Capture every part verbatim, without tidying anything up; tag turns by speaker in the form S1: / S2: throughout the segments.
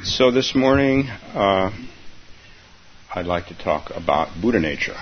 S1: So this morning, uh, I'd like to talk about Buddha nature.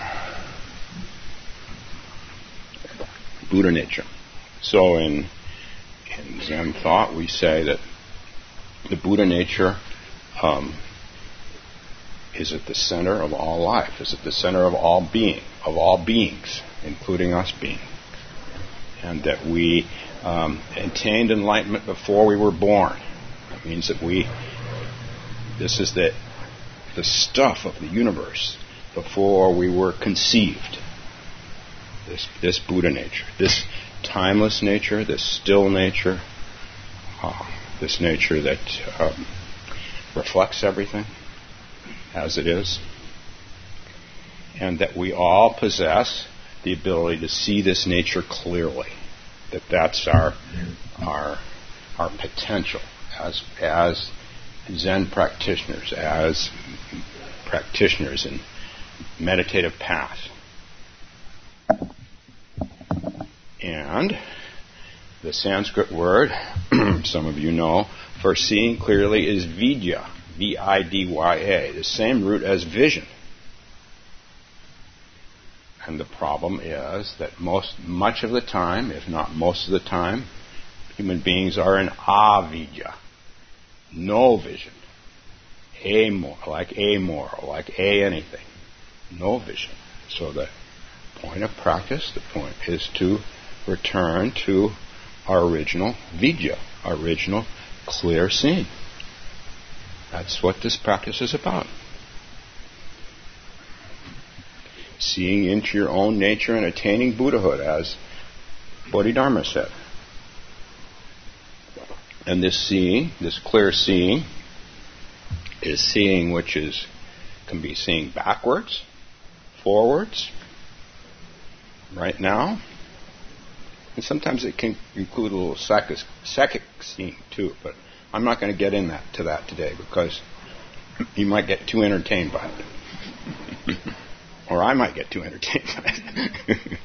S1: Buddha nature. So in, in Zen thought, we say that the Buddha nature um, is at the center of all life, is at the center of all being, of all beings, including us being. And that we um, attained enlightenment before we were born. That means that we, this is the, the stuff of the universe before we were conceived. This, this Buddha nature, this timeless nature, this still nature, uh, this nature that um, reflects everything as it is, and that we all possess the ability to see this nature clearly. That that's our our our potential as as Zen practitioners, as practitioners in meditative path. And the Sanskrit word, some of you know, for seeing clearly is vidya, V I D Y A, the same root as vision. And the problem is that most, much of the time, if not most of the time, human beings are in avidya, no vision, amoral, like amoral, like a anything, no vision. So the point of practice, the point is to return to our original vidya, our original clear seeing. That's what this practice is about. Seeing into your own nature and attaining Buddhahood, as Bodhidharma said. And this seeing, this clear seeing, is seeing which is can be seeing backwards, forwards, right now, and sometimes it can include a little psychic, psychic seeing too. But I'm not going to get in that to that today because you might get too entertained by it. Or I might get too entertained by it.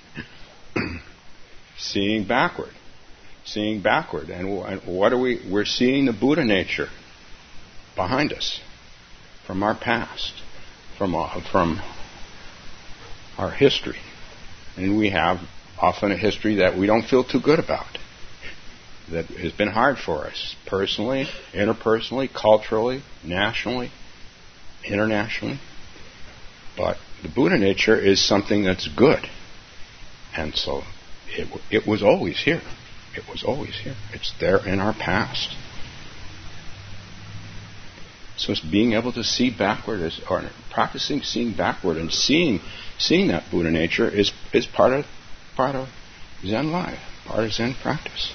S1: Seeing backward. Seeing backward. And what are we? We're seeing the Buddha nature behind us, from our past, from, uh, from our history. And we have often a history that we don't feel too good about, that has been hard for us, personally, interpersonally, culturally, nationally, internationally. But the Buddha nature is something that's good. And so it, it was always here. It was always here. It's there in our past. So it's being able to see backward, is, or practicing seeing backward and seeing seeing that Buddha nature is, is part of part of Zen life, part of Zen practice.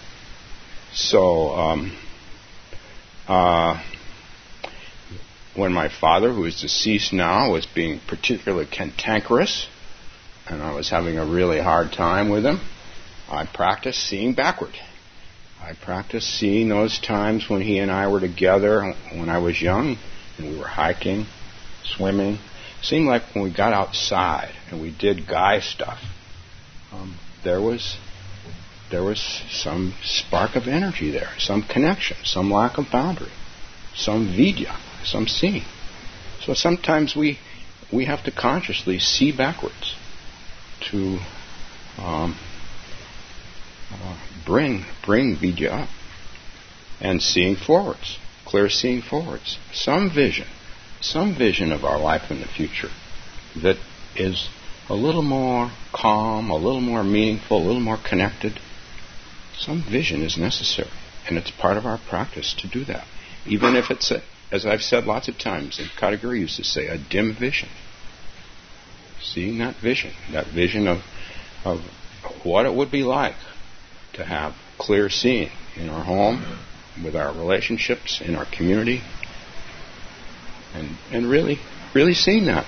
S1: So um, uh, when my father, who is deceased now, was being particularly cantankerous, and I was having a really hard time with him, I practiced seeing backward. I practiced seeing those times when he and I were together when I was young, and we were hiking, swimming. It seemed like when we got outside and we did guy stuff, um, there was there was some spark of energy there, some connection, some lack of boundary, some vidya, some seeing. So sometimes we we have to consciously see backwards to um, uh, bring bring vidya up, and seeing forwards, clear seeing forwards, some vision, some vision of our life in the future that is a little more calm, a little more meaningful, a little more connected. Some vision is necessary, and it's part of our practice to do that, even if it's a, as I've said lots of times, and Katagiri used to say, a dim vision. Seeing that vision, that vision of, of what it would be like to have clear seeing in our home, with our relationships, in our community, and and really, really seeing that.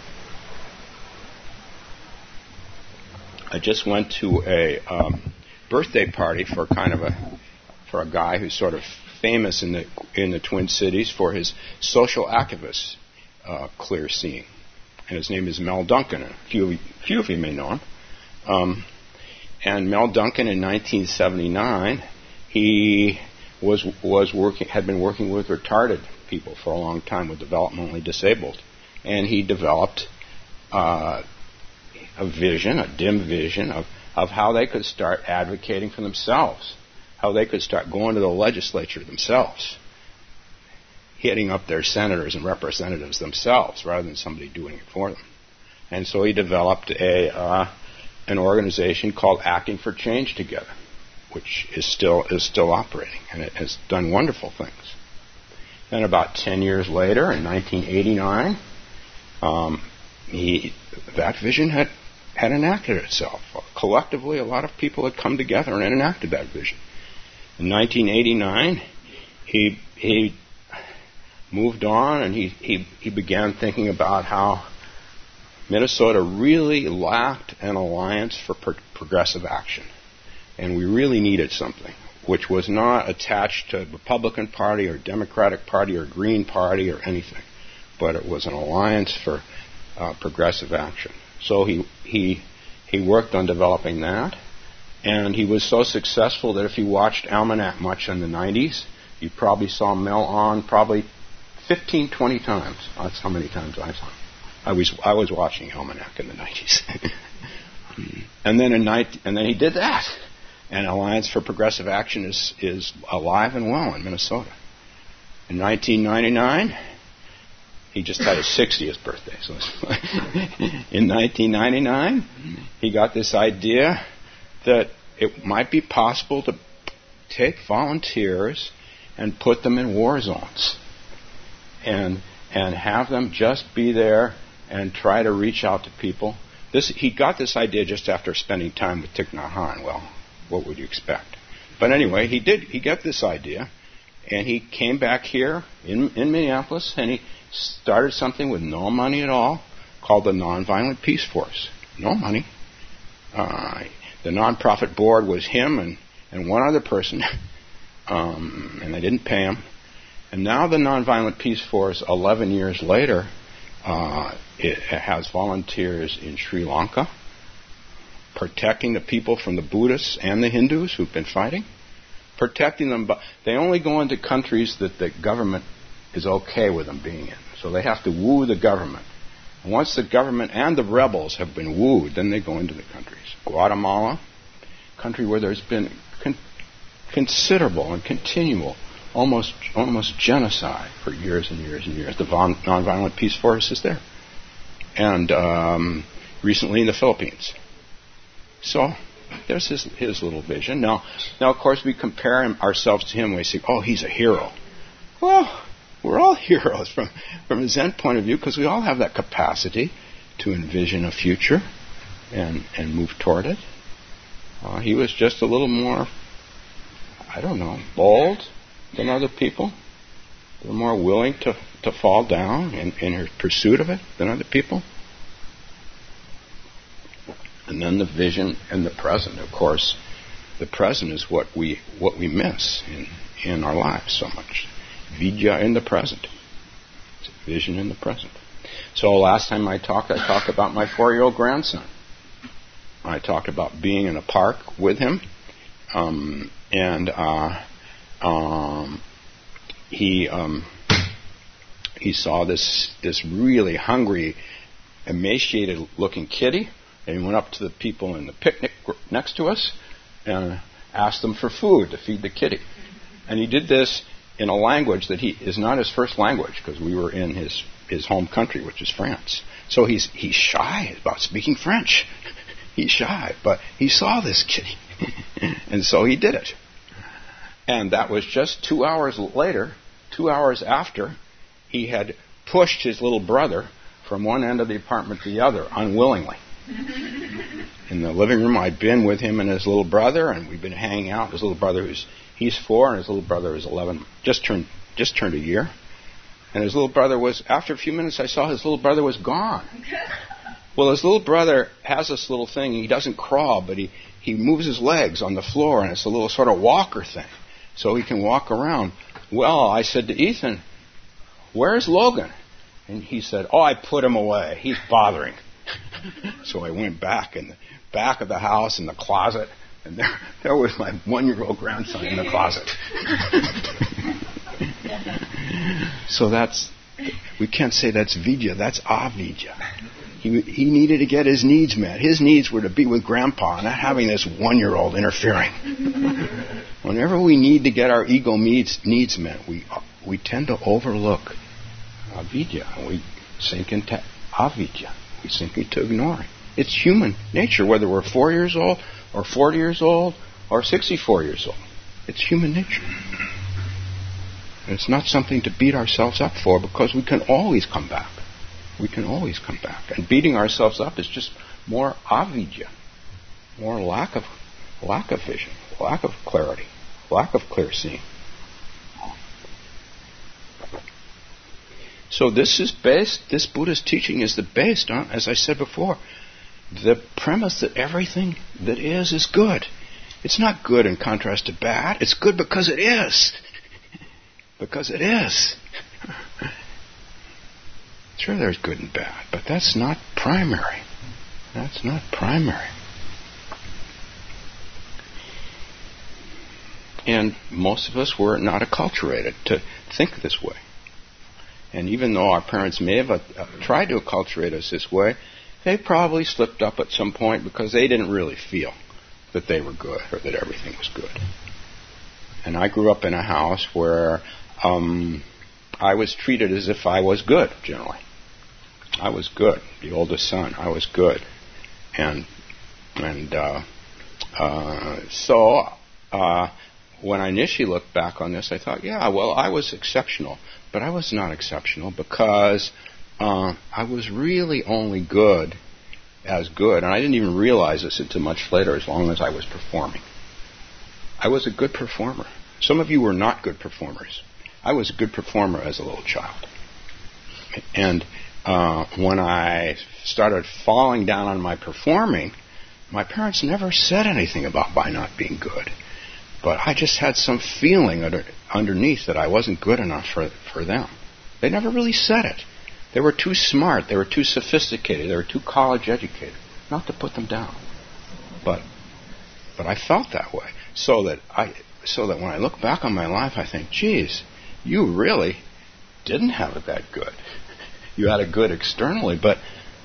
S1: I just went to a um, birthday party for kind of a for a guy who's sort of famous in the in the Twin Cities for his social activist uh, clear seeing, and his name is Mel Duncan. A few, few of you may know him. Um, and Mel Duncan in nineteen seventy-nine, he was was working had been working with retarded people for a long time, with developmentally disabled, and he developed uh, a vision, a dim vision of, of how they could start advocating for themselves, how they could start going to the legislature themselves, hitting up their senators and representatives themselves rather than somebody doing it for them. And so he developed a uh, an organization called Acting for Change Together, which is still is still operating, and it has done wonderful things. Then about ten years later, in nineteen eighty-nine, um, he, that vision had, had enacted itself. Collectively, a lot of people had come together and enacted that vision. In nineteen eighty-nine, he he moved on, and he, he, he began thinking about how Minnesota really lacked an alliance for pro- progressive action. And we really needed something which was not attached to Republican Party or Democratic Party or Green Party or anything, but it was an alliance for uh, progressive action. So he he he worked on developing that, and he was so successful that if you watched Almanac much in the nineties, you probably saw Mel on probably fifteen, twenty times. That's how many times I saw him. I was I was watching Almanac in the nineties, and then in night and then he did that. And Alliance for Progressive Action is is alive and well in Minnesota. In nineteen ninety-nine, he just had his sixtieth birthday. So in nineteen ninety-nine, he got this idea that it might be possible to take volunteers and put them in war zones, and and have them just be there and try to reach out to people. This he got this idea just after spending time with Thich Nhat Hanh. Well, what would you expect? But anyway, he did. He got this idea, and he came back here in in Minneapolis, and he started something with no money at all, called the Nonviolent Peace Force. No money. Uh, the nonprofit board was him and and one other person, um, and they didn't pay him. And now the Nonviolent Peace Force, eleven years later, uh, it has volunteers in Sri Lanka, protecting the people from the Buddhists and the Hindus who've been fighting, protecting them. But they only go into countries that the government is okay with them being in. So they have to woo the government. And once the government and the rebels have been wooed, then they go into the countries. Guatemala, a country where there's been con- considerable and continual Almost, almost genocide for years and years and years. The von, Nonviolent Peace Force is there, and um, recently in the Philippines. So there's his his little vision. Now, now of course we compare him, ourselves to him. We say, "Oh, he's a hero." Well, we're all heroes from from a Zen point of view, because we all have that capacity to envision a future and and move toward it. Uh, he was just a little more, I don't know, bold than other people. They're more willing to, to fall down in, in her pursuit of it than other people. And then the vision and the present, of course. The present is what we what we miss in, in our lives so much. Vidya in the present. It's a vision in the present. So last time I talked, I talked about my four-year-old grandson. I talked about being in a park with him, um, and uh, Um, he um, he saw this this really hungry, emaciated-looking kitty, and he went up to the people in the picnic next to us and asked them for food to feed the kitty. And he did this in a language that he is not his first language, because we were in his, his home country, which is France. So he's he's shy about speaking French. He's shy, but he saw this kitty, and so he did it. And that was just two hours later, two hours after, he had pushed his little brother from one end of the apartment to the other, unwillingly. In the living room, I'd been with him and his little brother, and we've been hanging out. His little brother, who's he's four, and his little brother is eleven, just turned just turned a year. And his little brother was, after a few minutes, I saw his little brother was gone. Well, his little brother has this little thing. He doesn't crawl, but he, he moves his legs on the floor, and it's a little sort of walker thing, so he can walk around. Well, I said to Ethan, "Where's Logan?" And he said, "Oh, I put him away. He's bothering." So I went back in the back of the house in the closet, And there, there was my one-year-old grandson in the closet. So that's, we can't say that's vidya, that's avidya. He, he needed to get his needs met. His needs were to be with Grandpa, not having this one-year-old interfering. Whenever we need to get our ego needs, needs met, we we tend to overlook avidya. We sink into avidya. We sink into ignoring. It's human nature, whether we're four years old, or forty years old, or sixty-four years old. It's human nature. And it's not something to beat ourselves up for, because we can always come back. We can always come back. And beating ourselves up is just more avidya, more lack of lack of vision, lack of clarity, lack of clear seeing. So this is based, this Buddhist teaching is the based on, as I said before, the premise that everything that is is good. It's not good in contrast to bad. It's good because it is. Because it is. Sure, there's good and bad, but that's not primary. That's not primary. And most of us were not acculturated to think this way. And even though our parents may have uh, tried to acculturate us this way, they probably slipped up at some point because they didn't really feel that they were good or that everything was good. And I grew up in a house where um, I was treated as if I was good, generally. I was good. The oldest son, I was good. And and uh, uh, so uh, when I initially looked back on this, I thought, yeah, well, I was exceptional. But I was not exceptional because uh, I was really only good as good. And I didn't even realize this until much later, as long as I was performing. I was a good performer. Some of you were not good performers. I was a good performer as a little child. And uh, when I started falling down on my performing, my parents never said anything about my not being good. But I just had some feeling under, underneath that I wasn't good enough for, for them. They never really said it. They were too smart. They were too sophisticated. They were too college educated. Not to put them down. But but I felt that way. So that I so that when I look back on my life, I think, geez, you really didn't have it that good. You had it good externally, but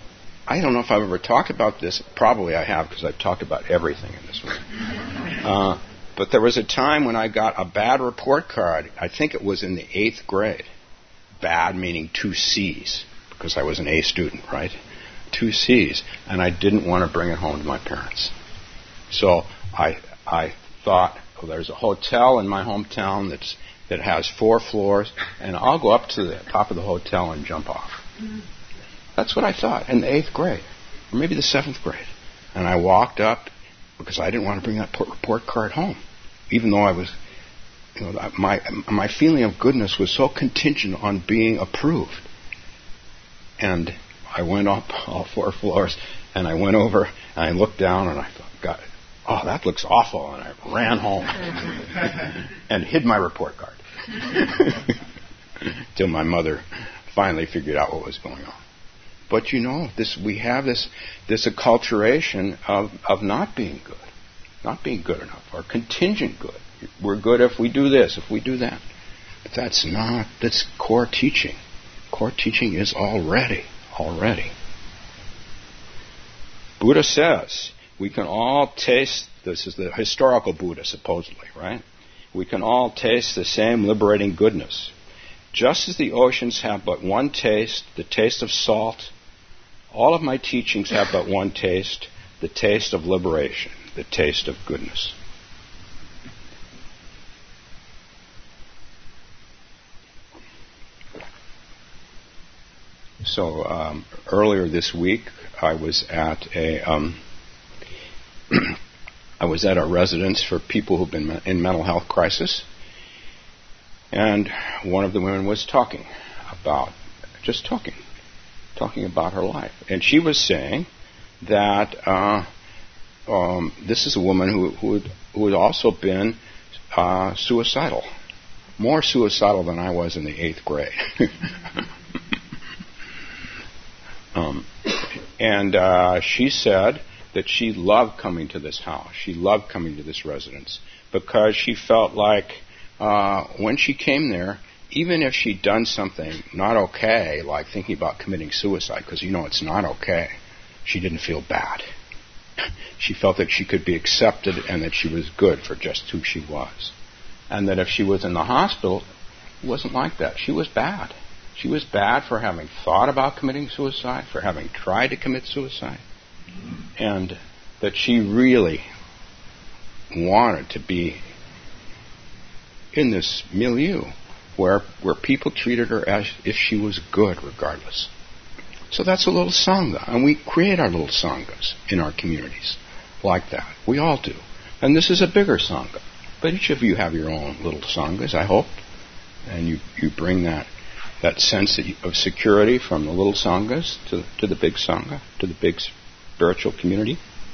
S1: I don't know if I've ever talked about this. Probably I have, because I've talked about everything in this room. Uh, but there was a time when I got a bad report card. I think it was in the eighth grade. Bad meaning two C's, because I was an A student, right? Two C's. And I didn't want to bring it home to my parents. So I I thought, well, there's a hotel in my hometown that's that has four floors, and I'll go up to the top of the hotel and jump off. Mm-hmm. That's what I thought in the eighth grade, or maybe the seventh grade. And I walked up because I didn't want to bring that report card home, even though I was, you know, my my feeling of goodness was so contingent on being approved. And I went up all four floors, and I went over, and I looked down, and I thought, God, oh, that looks awful, and I ran home and hid my report card till my mother finally figured out what was going on. But you know, this we have this this acculturation of, of not being good, not being good enough, or contingent good. We're good if we do this, if we do that. But that's not, that's core teaching. Core teaching is already, already. Buddha says, we can all taste, this is the historical Buddha supposedly, right? We can all taste the same liberating goodness. Just as the oceans have but one taste, the taste of salt, all of my teachings have but one taste, the taste of liberation, the taste of goodness. So um, earlier this week, I was at a um, I was at a residence for people who've been in mental health crisis, and one of the women was talking about just talking, talking about her life, and she was saying that uh, um, this is a woman who who had, who had also been uh, suicidal, more suicidal than I was in the eighth grade. Um, and uh, she said that she loved coming to this house. She loved coming to this residence because she felt like uh, when she came there, even if she'd done something not okay, like thinking about committing suicide, because you know it's not okay, she didn't feel bad. She felt that she could be accepted and that she was good for just who she was. And that if she was in the hospital, it wasn't like that. She was bad. She was bad for having thought about committing suicide, for having tried to commit suicide. And that she really wanted to be in this milieu where where people treated her as if she was good regardless. So that's a little sangha, and we create our little sanghas in our communities like that. We all do. And this is a bigger sangha. But each of you have your own little sanghas, I hope. And you, you bring that that sense of security from the little sanghas to, to the big sangha, to the big spiritual community.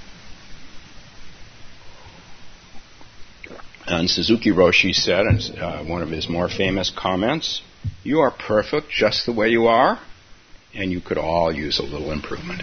S1: And Suzuki Roshi said in uh, one of his more famous comments, "You are perfect just the way you are, and you could all use a little improvement."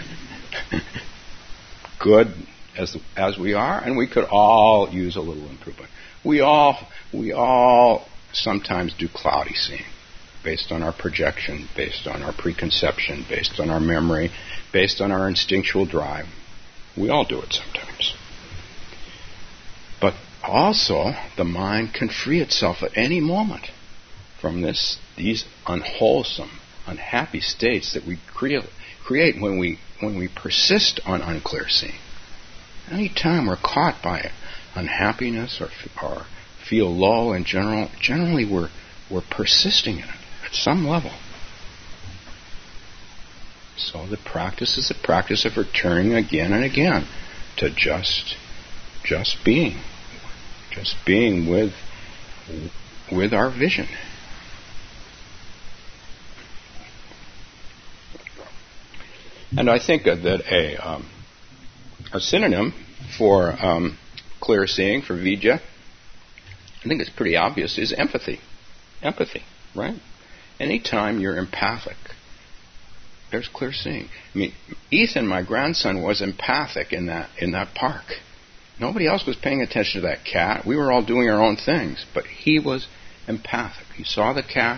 S1: Good as as we are, and we could all use a little improvement. We all we all sometimes do cloudy seeing, based on our projection, based on our preconception, based on our memory, based on our instinctual drive. We all do it sometimes. But also, the mind can free itself at any moment from this these unwholesome, unhappy states that we create, create when we when we persist on unclear seeing. Any time we're caught by unhappiness or, or feel low in general, generally we're we're persisting in it at some level. So the practice is the practice of returning again and again to just just being. Just being with with our vision. And I think that a um, a synonym for um, clear seeing, for vijja, I think it's pretty obvious, is empathy. Empathy, right? Anytime you're empathic, there's clear seeing. I mean, Ethan, my grandson, was empathic in that in that park. Nobody else was paying attention to that cat. We were all doing our own things, but he was empathic. He saw the cat.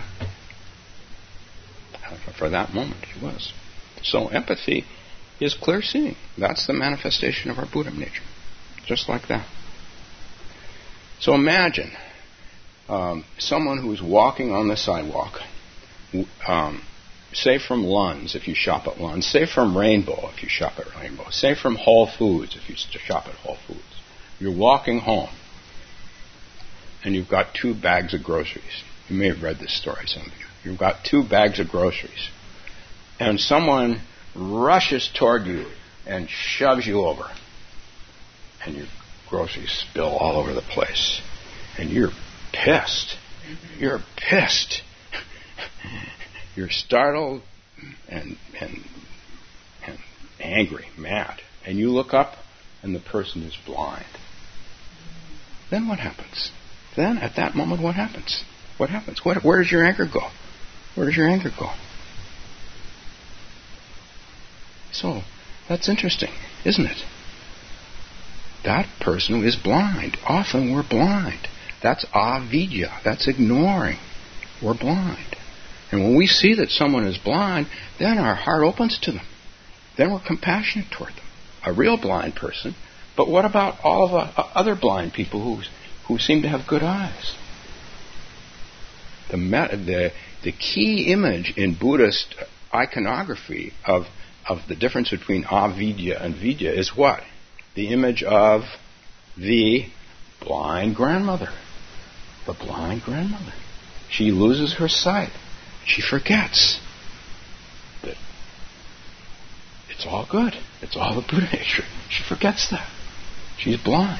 S1: For that moment, he was. So empathy is clear seeing. That's the manifestation of our Buddha nature. Just like that. So imagine um, someone who's walking on the sidewalk, um, say from Lund's if you shop at Lund's, say from Rainbow if you shop at Rainbow, say from Whole Foods if you shop at Whole Foods. You're walking home, and you've got two bags of groceries. You may have read this story, some of you. You've got two bags of groceries, and someone rushes toward you and shoves you over, and your groceries spill all over the place, and you're pissed. You're pissed. You're startled and, and and angry, mad, and you look up, and the person is blind. Then what happens? Then, at that moment, what happens? What happens? What, where does your anger go? Where does your anger go? So, that's interesting, isn't it? That person is blind. Often we're blind. That's avidya. That's ignoring. We're blind. And when we see that someone is blind, then our heart opens to them. Then we're compassionate toward them. A real blind person. But what about all of the other blind people who who seem to have good eyes? The the the key image in Buddhist iconography of of the difference between avidya and vidya is what? The image of the blind grandmother. The blind grandmother. She loses her sight. She forgets that it's all good. It's all the Buddha nature. She forgets that. She's blind.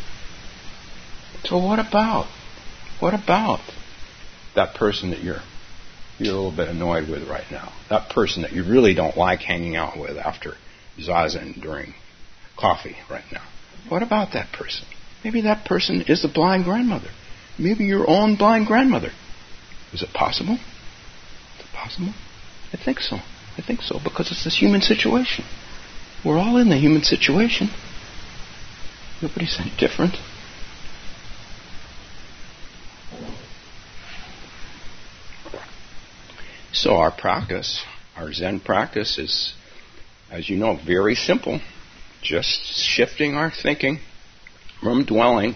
S1: So what about, what about that person that you're you're a little bit annoyed with right now? That person that you really don't like hanging out with after zazen during coffee right now. What about that person? Maybe that person is the blind grandmother. Maybe your own blind grandmother. Is it possible? Is it possible? I think so. I think so, because it's this human situation. We're all in the human situation. Nobody's any different. So our practice, our Zen practice is, as you know, very simple. Just shifting our thinking from dwelling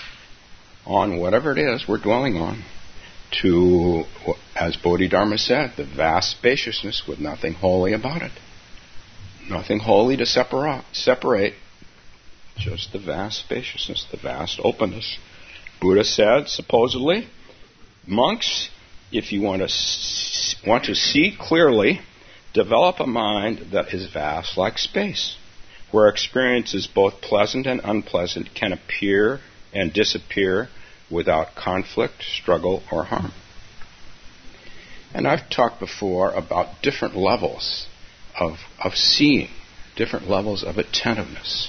S1: on whatever it is we're dwelling on to, as Bodhidharma said, the vast spaciousness with nothing holy about it. Nothing holy to separa- separate, just the vast spaciousness, the vast openness. Buddha said, supposedly, monks, if you want to s- want to see clearly, develop a mind that is vast like space, where experiences both pleasant and unpleasant can appear and disappear without conflict, struggle, or harm. And I've talked before about different levels of of seeing, different levels of attentiveness.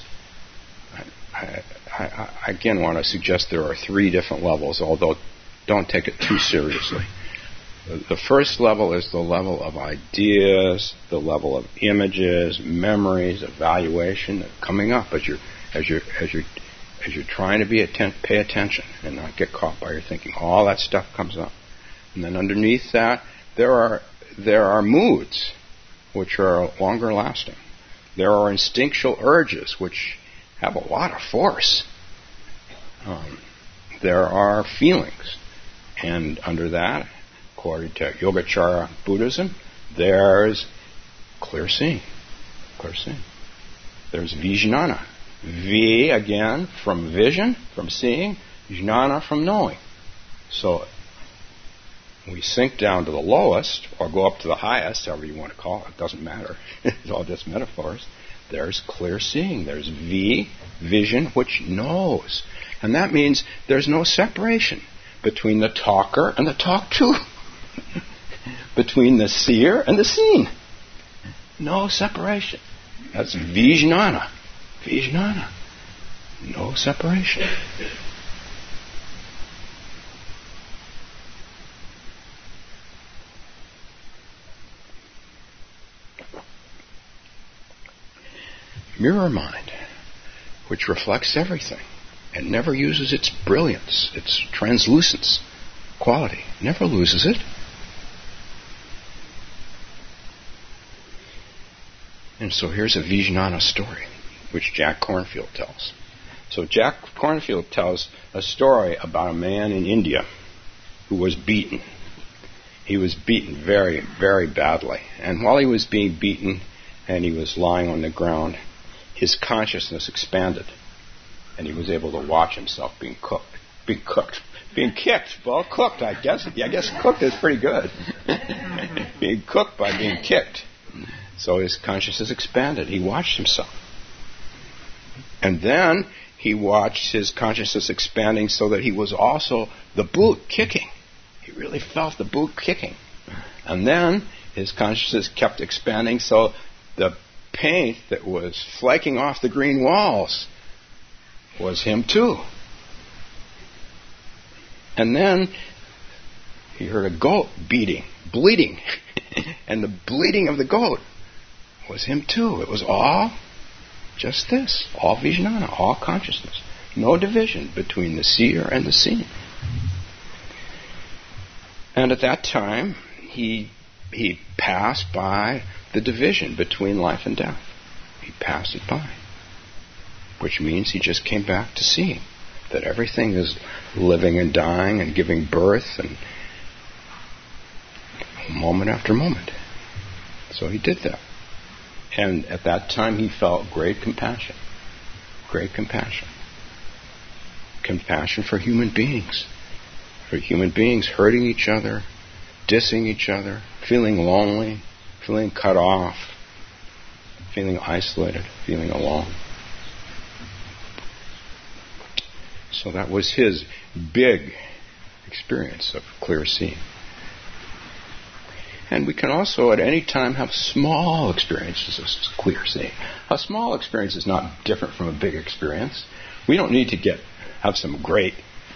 S1: I, I, I again want to suggest there are three different levels, although don't take it too seriously. The first level is the level of ideas, the level of images, memories, evaluation coming up as you're as you're as you're as you're trying to be atten- pay attention and not get caught by your thinking. All that stuff comes up, and then underneath that there are there are moods which are longer lasting. There are instinctual urges which have a lot of force. Um, there are feelings, and under that, according to Yogacara Buddhism, there's clear seeing. Clear seeing. There's Vijnana. V, again, from vision, from seeing. Jnana, from knowing. So we sink down to the lowest, or go up to the highest, however you want to call it. It doesn't matter. It's all just metaphors. There's clear seeing. There's V, vision, which knows. And that means there's no separation between the talker and the talked to. Between the seer and the seen. No separation. That's Vijnana. Vijnana. No separation. Mirror mind, which reflects everything and never uses its brilliance, its translucence quality. Never loses it. And so here's a Vijnana story, which Jack Kornfield tells. So Jack Kornfield tells a story about a man in India who was beaten. He was beaten very, very badly. And while he was being beaten and he was lying on the ground, his consciousness expanded. And he was able to watch himself being cooked. Being cooked. Being kicked. Well, cooked, I guess. I guess cooked is pretty good. Being cooked by being kicked. So his consciousness expanded. He watched himself. And then he watched his consciousness expanding so that he was also the boot kicking. He really felt the boot kicking. And then his consciousness kept expanding so the paint that was flaking off the green walls was him too. And then he heard a goat beating, bleeding. And the bleeding of the goat was him too. It was all just this. All Vijnana, all consciousness. No division between the seer and the seen. And at that time, he he passed by the division between life and death. He passed it by. Which means he just came back to seeing that everything is living and dying and giving birth and moment after moment. So he did that. And at that time he felt great compassion. Great compassion. Compassion for human beings. For human beings hurting each other, dissing each other, feeling lonely, feeling cut off, feeling isolated, feeling alone. So that was his big experience of clear seeing. And we can also at any time have small experiences of clear seeing. A small experience is not different from a big experience. We don't need to get have some great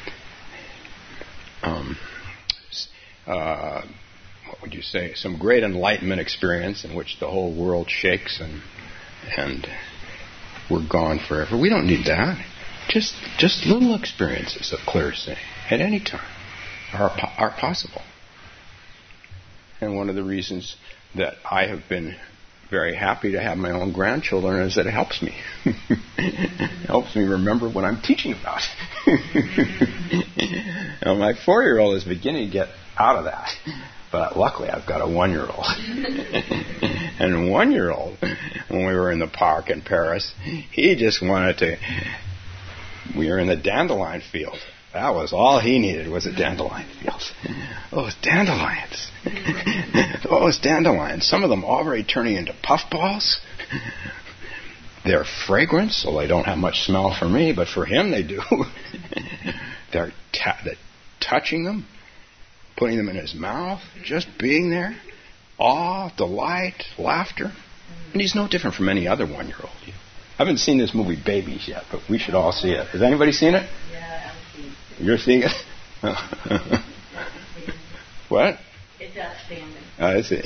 S1: um, uh, what would you say, some great enlightenment experience in which the whole world shakes and and we're gone forever. We don't need that. Just just little experiences of clear seeing at any time are are possible. And one of the reasons that I have been very happy to have my own grandchildren is that it helps me. It helps me remember what I'm teaching about. Now, my four-year-old is beginning to get out of that. But luckily, I've got a one-year-old. And a one-year-old, when we were in the park in Paris, he just wanted to... We were in the dandelion field. That was all he needed, was a dandelion field. Those dandelions. Those dandelions. Some of them already turning into puffballs. They're fragrant, so they don't have much smell for me, but for him they do. They're, ta- they're touching them, putting them in his mouth, just being there. Awe, delight, laughter. And he's no different from any other one-year-old. I haven't seen this movie Babies yet, but we should all see it. Has anybody seen it?
S2: Yeah, I've seen it.
S1: You're seeing it? What?
S2: It's outstanding.
S1: I see.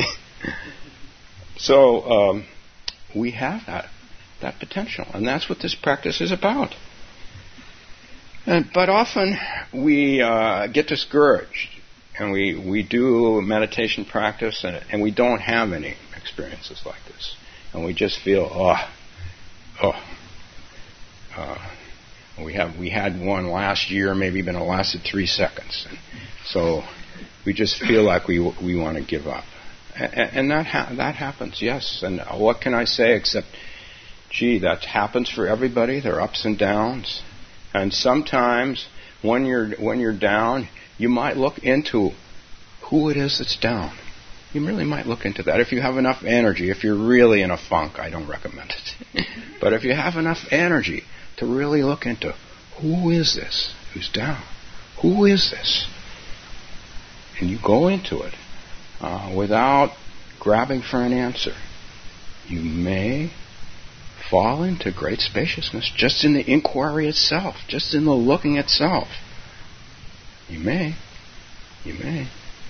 S1: So um, we have that that potential, and that's what this practice is about. And, but often we uh, get discouraged, and we, we do meditation practice, and, and we don't have any experiences like this, and we just feel, oh, oh. Uh, we have we had one last year, maybe even it lasted three seconds, and so we just feel like we we want to give up, and, and that ha- that happens, yes. And what can I say except, gee, that happens for everybody. There are ups and downs. And sometimes when you're when you're down, you might look into who it is that's down. You really might look into that. If you have enough energy, if you're really in a funk, I don't recommend it. But if you have enough energy to really look into who is this who's down? Who is this? And you go into it uh, without grabbing for an answer. You may fall into great spaciousness just in the inquiry itself, just in the looking itself. You may. You may.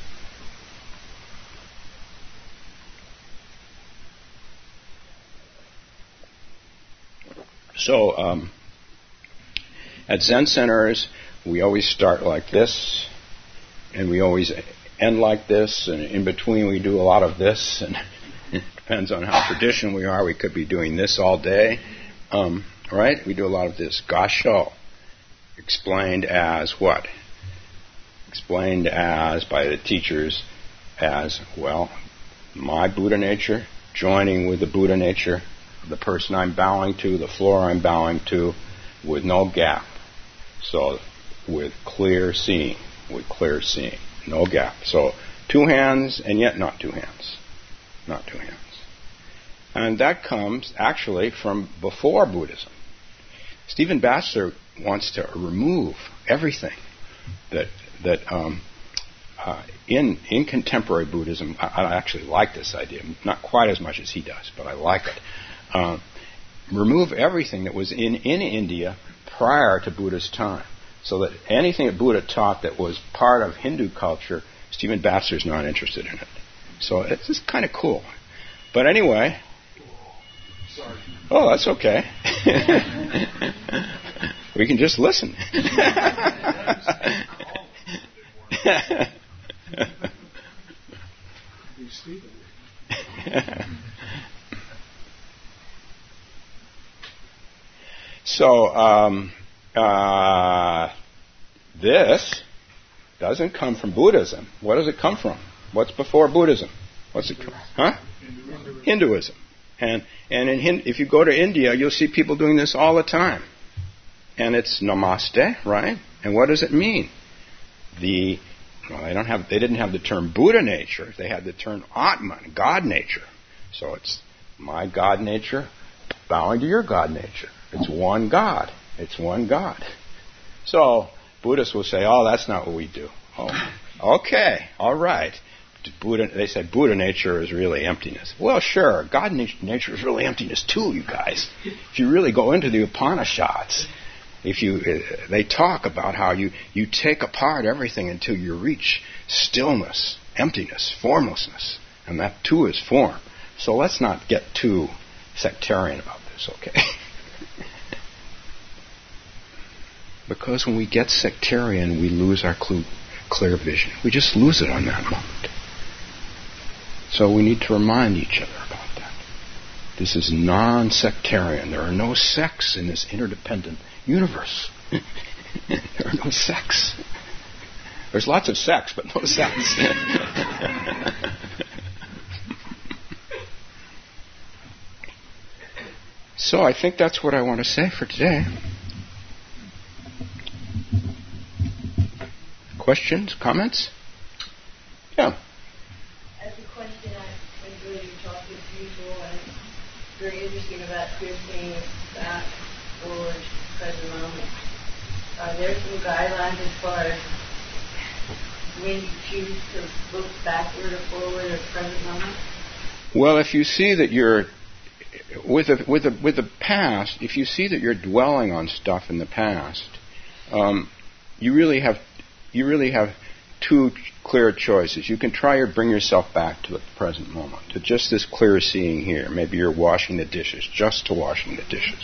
S1: So, um, at Zen centers, we always start like this, and we always end like this, and in between we do a lot of this, and it depends on how traditional we are. We could be doing this all day, um, right? We do a lot of this. Gasho, explained as what? Explained as, by the teachers, as, well, my Buddha nature, joining with the Buddha nature, the person I'm bowing to, the floor I'm bowing to, with no gap. So, with clear seeing, with clear seeing, no gap. So, two hands and yet not two hands. Not two hands. And that comes actually from before Buddhism. Stephen Batchelor wants to remove everything that that um, uh, in in contemporary Buddhism. I, I actually like this idea, not quite as much as he does, but I like it. Uh, remove everything that was in, in India prior to Buddha's time, so that anything that Buddha taught that was part of Hindu culture, Stephen Batchelor's not interested in it. So it's just kind of cool. But anyway,
S3: sorry.
S1: Oh, that's okay. We can just listen. So, um, uh, this doesn't come from Buddhism. What does it come from? What's before Buddhism? What's it come? Huh? Hinduism. Hinduism. And and in Hind- if you go to India, you'll see people doing this all the time. And it's namaste, right? And what does it mean? The well, they don't have they didn't have the term Buddha nature. They had the term Atman, God nature. So it's my God nature bowing to your God nature. It's one God. It's one God. So Buddhists will say, "Oh, that's not what we do." Oh, okay, all right. Buddha, they said Buddha nature is really emptiness. Well, sure, God nature is really emptiness too, you guys. If you really go into the Upanishads, if you, uh, they talk about how you, you take apart everything until you reach stillness, emptiness, formlessness, and that too is form. So let's not get too sectarian about this, okay? Because when we get sectarian, we lose our cl- clear vision. We just lose it on that moment. So we need to remind each other about that. This is non-sectarian. There are no sects in this interdependent universe. There are no sects. There's lots of sex, but no sects. So I think that's what I want to say for today. Questions? Comments? Yeah.
S2: As a question, I enjoyed your talk as usual, and it's very interesting about piercing back, forward, present moment. Are there some guidelines as far as when you choose to look backward or forward or present moment?
S1: Well, if you see that you're with the with the with the past, if you see that you're dwelling on stuff in the past, um, you really have you really have two clear choices. You can try to bring yourself back to the present moment, to just this clear seeing here. Maybe you're washing the dishes, just to washing the dishes.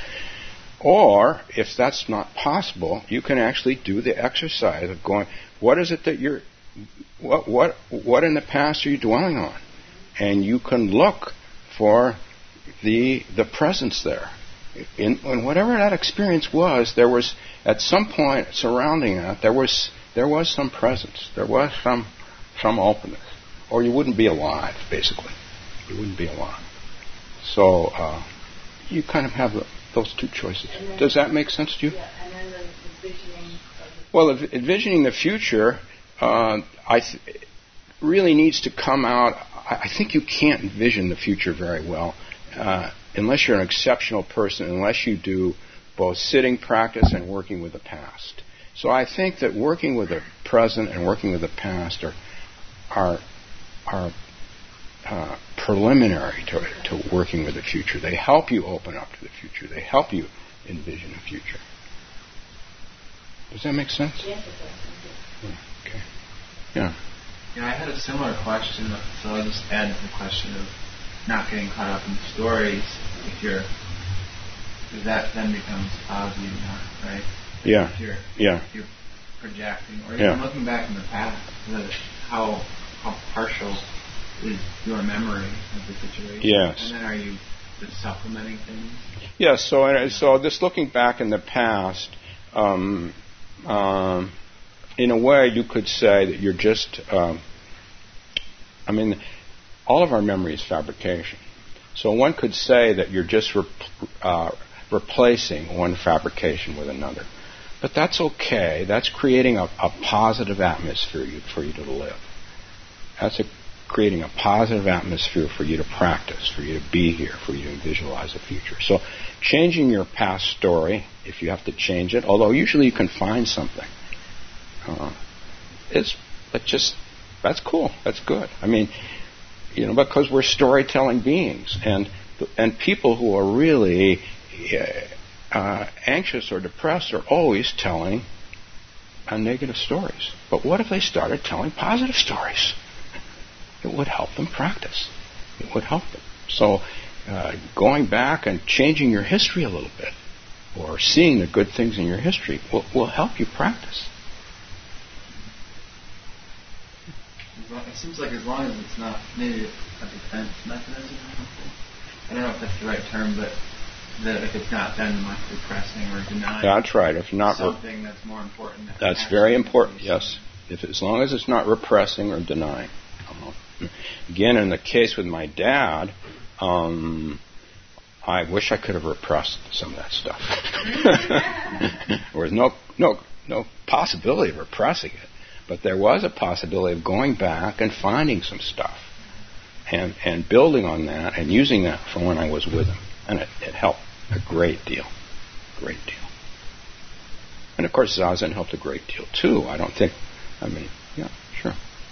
S1: Or, if that's not possible, you can actually do the exercise of going, what is it that you're, what what what in the past are you dwelling on? And you can look for the the presence there. In, in whatever that experience was, there was, at some point surrounding that, there was there was some presence. There was some some openness. Or you wouldn't be alive, basically. You wouldn't be alive. So, uh, you kind of have the, those two choices. Then, does that make sense to you?
S2: Yeah, and then the envisioning of the
S1: Well, ev- envisioning the future, uh, I th- really needs to come out. I, I think you can't envision the future very well uh, unless you're an exceptional person, unless you do both sitting practice and working with the past. So I think that working with the present and working with the past are are are uh, preliminary to, to working with the future. They help you open up to the future. They help you envision the future. Does that make sense?
S2: Yes, it does.
S1: Yeah, okay. Yeah.
S4: Yeah, I had a similar question, so I'll just add to the question of not getting caught up in stories. If you're, because that then becomes positive, right?
S1: Yeah.
S4: If you're,
S1: yeah.
S4: If you're projecting, or even
S1: yeah.
S4: looking back in the past, the, how how partial is your memory of the situation?
S1: Yes.
S4: And then are you just supplementing things?
S1: Yes. So, uh, so this looking back in the past, um, um, in a way, you could say that you're just. Um, I mean, all of our memory is fabrication. So one could say that you're just re- uh, replacing one fabrication with another. But that's okay. That's creating a, a positive atmosphere you, for you to live. That's a, creating a positive atmosphere for you to practice, for you to be here, for you to visualize the future. So changing your past story, if you have to change it, although usually you can find something, uh, it's but just that's cool. That's good. I mean, you know, because we're storytelling beings, and and people who are really uh, anxious or depressed are always telling uh, negative stories. But what if they started telling positive stories? It would help them practice. It would help them. So uh, going back and changing your history a little bit, or seeing the good things in your history, will, will help you practice.
S4: It seems like as long as it's not maybe a defense mechanism, I don't know if that's the right term, but that if it's not done like repressing or denying,
S1: that's right. If not,
S4: something that's more important. That
S1: that's very important. Yes, if as long as it's not repressing or denying. Uh-huh. Again, in the case with my dad, um, I wish I could have repressed some of that stuff. There was no no no possibility of repressing it. But there was a possibility of going back and finding some stuff and and building on that and using that from when I was with him. And it, it helped a great deal. Great deal. And of course Zazen helped a great deal too. I don't think, I mean, yeah, sure.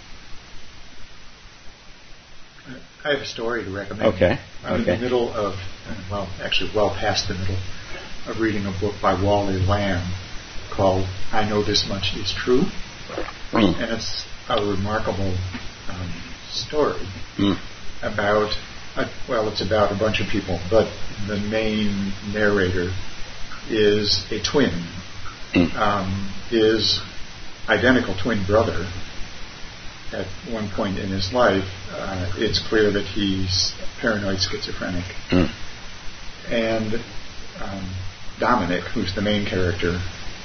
S5: I have a story to recommend.
S1: Okay.
S5: I'm
S1: okay.
S5: in the middle of, well, actually well past the middle, of reading a book by Wally Lamb called I Know This Much Is True.
S1: Mm.
S5: And it's a remarkable um, story
S1: mm.
S5: about Uh, well, it's about a bunch of people, but the main narrator is a twin.
S1: Mm.
S5: Um, his identical twin brother, at one point in his life, uh, it's clear that he's paranoid schizophrenic.
S1: Mm.
S5: And um, Dominic, who's the main character,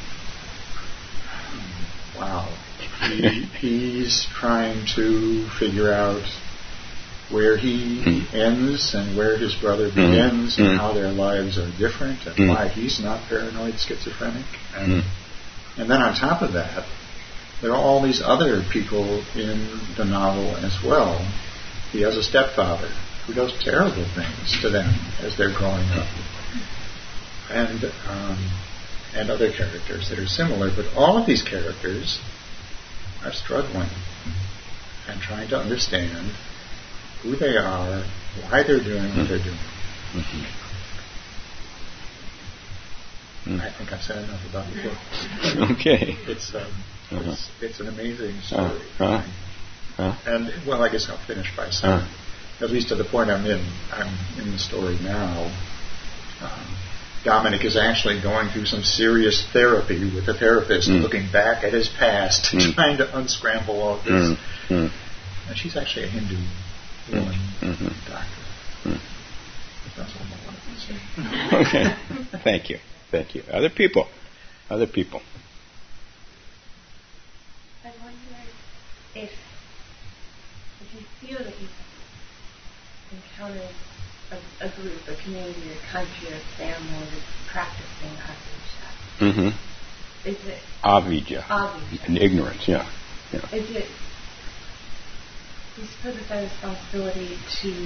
S5: wow, he, he's trying to figure out where he mm. ends and where his brother begins, mm. and how their lives are different, and mm. why he's not paranoid schizophrenic. And, mm. and then on top of that, there are all these other people in the novel as well. He has a stepfather who does terrible things to them as they're growing up, and um, and other characters that are similar. But all of these characters are struggling and trying to understand who they are, why they're doing what they're doing.
S1: Mm-hmm. Mm.
S5: I think I've said enough about the book.
S1: Okay.
S5: It's, um,
S1: uh-huh.
S5: it's it's an amazing story.
S1: Uh-huh. Uh-huh.
S5: And, well, I guess I'll finish by saying, uh-huh. at least to the point I'm in, I'm in the story now, um, Dominic is actually going through some serious therapy with a therapist, mm. looking back at his past, mm. trying to unscramble all this.
S1: Mm. Mm.
S5: And she's actually a Hindu woman,
S1: mm-hmm.
S5: doctor.
S1: Mm.
S5: That's all I wanted to say.
S1: Okay. Thank you. Thank you. Other people. Other people.
S2: I wonder if, if you feel that you've encountered a, a group, a community, a country, or a family that's practicing Avidya.
S1: Mm-hmm.
S2: Is it
S1: Avidya?
S2: Avidya.
S1: Ignorance, yeah. yeah.
S2: Is it, do you suppose it's our responsibility to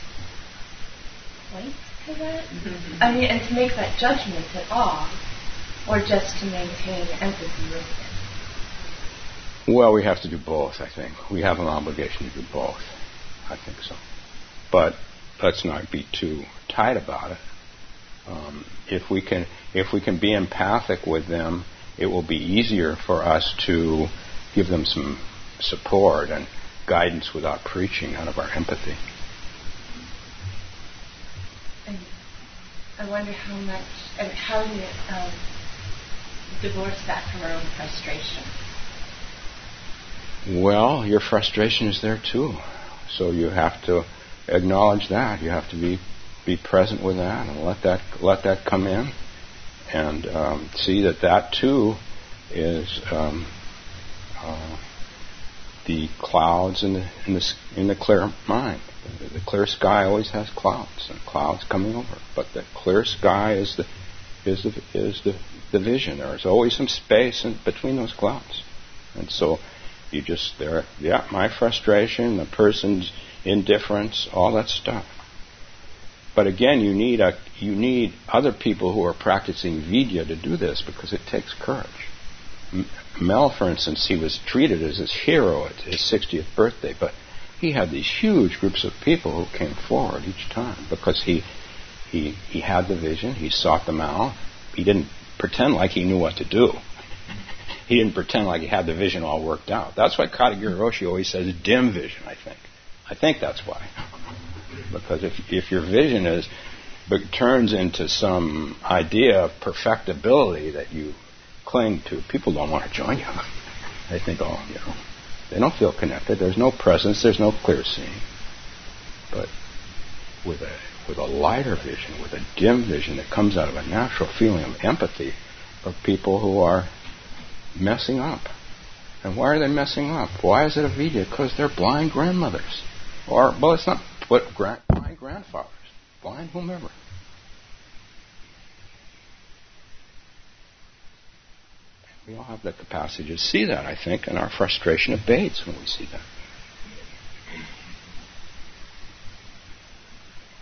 S2: point to that? Mm-hmm. I mean, and to make that judgment at all, or just to maintain empathy with it?
S1: Well, we have to do both, I think. We have an obligation to do both. I think so. But let's not be too tight about it. Um, if we can, if we can be empathic with them, it will be easier for us to give them some support and guidance without preaching out of our empathy.
S2: And I wonder how much, and how do you um, divorce that from our own frustration?
S1: Well, your frustration is there too. So you have to acknowledge that. You have to be be present with that and let that let that come in, and um, see that that too is um, uh, the clouds in the in the in the clear mind. The, the clear sky always has clouds and clouds coming over, but the clear sky is the is the is the, the vision. There's always some space in between those clouds, and so you just there. Yeah, my frustration, the person's indifference, all that stuff. But again, you need a you need other people who are practicing Vidya to do this, because it takes courage. M- Mel, for instance, he was treated as his hero at his sixtieth birthday, but he had these huge groups of people who came forward each time because he he he had the vision. He sought them out. He didn't pretend like he knew what to do. He didn't pretend like he had the vision all worked out. That's why Katagiri Roshi always says dim vision, I think. I think that's why. Because if if your vision is but turns into some idea of perfectibility that you cling to, people don't want to join you. They think, oh, you know, they don't feel connected. There's no presence. There's no clear seeing. But with a with a lighter vision, with a dim vision that comes out of a natural feeling of empathy for people who are messing up. And why are they messing up? Why is it a Vidya? Because they're blind grandmothers. Or, well, it's not but grand, blind grandfathers, blind whomever. We all have the capacity to see that, I think, and our frustration abates when we see that.